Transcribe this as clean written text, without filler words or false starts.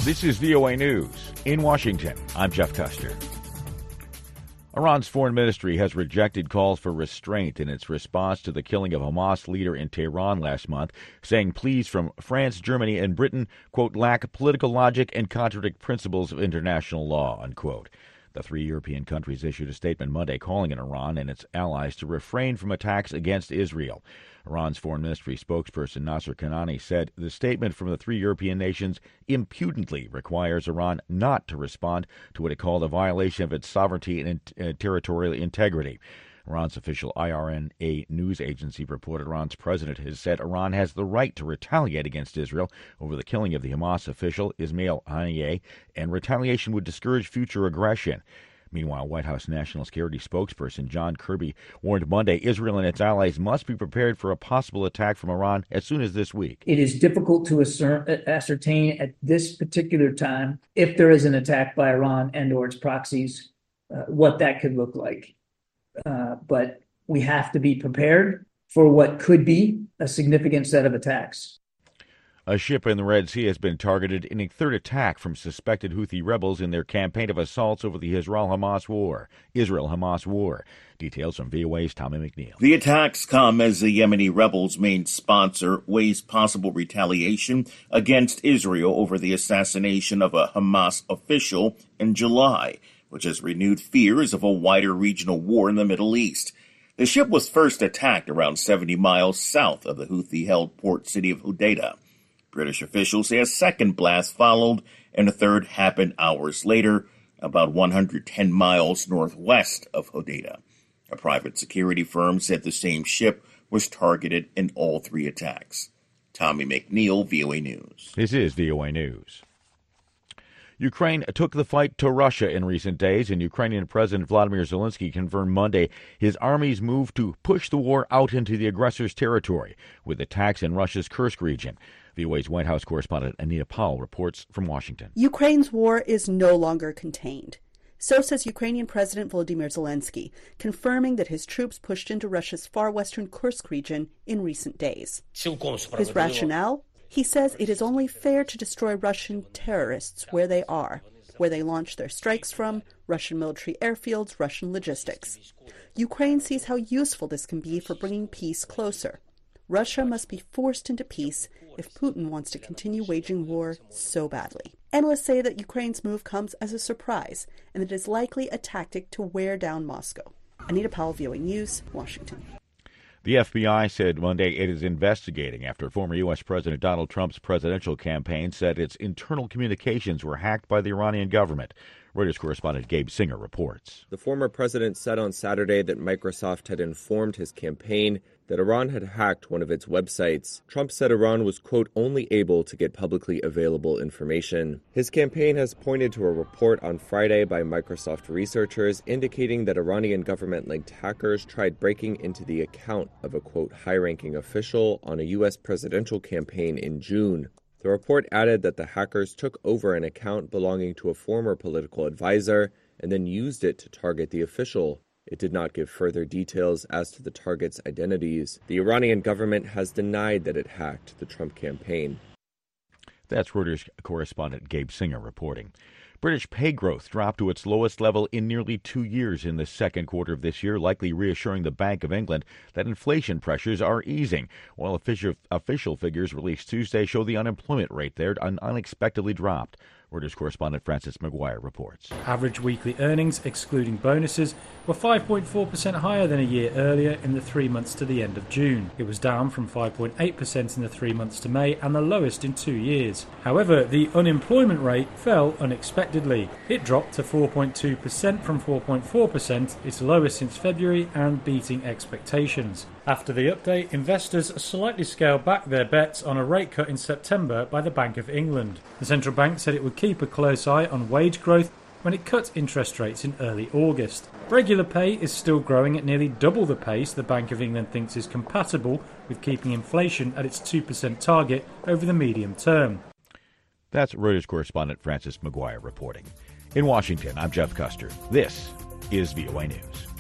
This is VOA News. In Washington, I'm Jeff Custer. Iran's foreign ministry has rejected calls for restraint in its response to the killing of Hamas leader in Tehran last month, saying pleas from France, Germany, and Britain, quote, lack political logic and contradict principles of international law, unquote. The three European countries issued a statement Monday calling on Iran and its allies to refrain from attacks against Israel. Iran's foreign ministry spokesperson Nasser Kanani said the statement from the three European nations impudently requires Iran not to respond to what it called a violation of its sovereignty and territorial integrity. Iran's official IRNA news agency reported Iran's president has said Iran has the right to retaliate against Israel over the killing of the Hamas official Ismail Haniyeh, and retaliation would discourage future aggression. Meanwhile, White House National Security spokesperson John Kirby warned Monday Israel and its allies must be prepared for a possible attack from Iran as soon as this week. It is difficult to ascertain at this particular time if there is an attack by Iran and or its proxies, what that could look like. But we have to be prepared for what could be a significant set of attacks. A ship in the Red Sea has been targeted in a third attack from suspected Houthi rebels in their campaign of assaults over the Israel-Hamas war. Details from VOA's Tommy McNeil. The attacks come as the Yemeni rebels' main sponsor weighs possible retaliation against Israel over the assassination of a Hamas official in July, which has renewed fears of a wider regional war in the Middle East. The ship was first attacked around 70 miles south of the Houthi-held port city of Hodeidah. British officials say a second blast followed, and a third happened hours later, about 110 miles northwest of Hodeidah. A private security firm said the same ship was targeted in all three attacks. Tommy McNeil, VOA News. This is VOA News. Ukraine took the fight to Russia in recent days, and Ukrainian President Vladimir Zelensky confirmed Monday his army's move to push the war out into the aggressor's territory, with attacks in Russia's Kursk region. VOA's White House correspondent Anita Powell reports from Washington. Ukraine's war is no longer contained. So says Ukrainian President Volodymyr Zelensky, confirming that his troops pushed into Russia's far western Kursk region in recent days. His rationale? He says it is only fair to destroy Russian terrorists where they are, where they launch their strikes from, Russian military airfields, Russian logistics. Ukraine sees how useful this can be for bringing peace closer. Russia must be forced into peace if Putin wants to continue waging war so badly. Analysts say that Ukraine's move comes as a surprise and that it is likely a tactic to wear down Moscow. Anita Powell, VOA News, Washington. The FBI said Monday it is investigating after former U.S. President Donald Trump's presidential campaign said its internal communications were hacked by the Iranian government. Reuters correspondent Gabe Singer reports. The former president said on Saturday that Microsoft had informed his campaign that Iran had hacked one of its websites. Trump said Iran was, quote, only able to get publicly available information. His campaign has pointed to a report on Friday by Microsoft researchers indicating that Iranian government-linked hackers tried breaking into the account of a, quote, high-ranking official on a U.S. presidential campaign in June. The report added that the hackers took over an account belonging to a former political advisor and then used it to target the official. It did not give further details as to the targets' identities. The Iranian government has denied that it hacked the Trump campaign. That's Reuters correspondent Gabe Singer reporting. British pay growth dropped to its lowest level in nearly 2 years in the second quarter of this year, likely reassuring the Bank of England that inflation pressures are easing, while official figures released Tuesday show the unemployment rate there unexpectedly dropped. Reuters correspondent Francis McGuire reports. Average weekly earnings, excluding bonuses, were 5.4% higher than a year earlier in the 3 months to the end of June. It was down from 5.8% in the 3 months to May and the lowest in 2 years. However, the unemployment rate fell unexpectedly. It dropped to 4.2% from 4.4%, its lowest since February and beating expectations. After the update, investors slightly scaled back their bets on a rate cut in September by the Bank of England. The central bank said it would keep a close eye on wage growth when it cut interest rates in early August. Regular pay is still growing at nearly double the pace the Bank of England thinks is compatible with keeping inflation at its 2% target over the medium term. That's Reuters correspondent Francis McGuire reporting. In Washington, I'm Jeff Custer. This is VOA News.